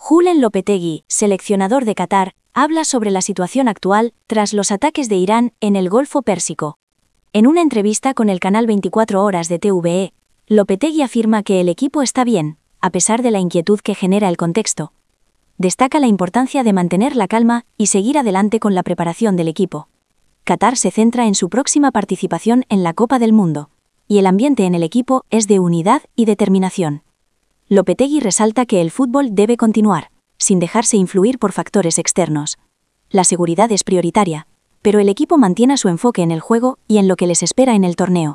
Julen Lopetegui, seleccionador de Qatar, habla sobre la situación actual tras los ataques de Irán en el Golfo Pérsico. En una entrevista con el canal 24 Horas de TVE, Lopetegui afirma que el equipo está bien, a pesar de la inquietud que genera el contexto. Destaca la importancia de mantener la calma y seguir adelante con la preparación del equipo. Qatar se centra en su próxima participación en la Copa del Mundo, y el ambiente en el equipo es de unidad y determinación. Lopetegui resalta que el fútbol debe continuar, sin dejarse influir por factores externos. La seguridad es prioritaria, pero el equipo mantiene su enfoque en el juego y en lo que les espera en el torneo.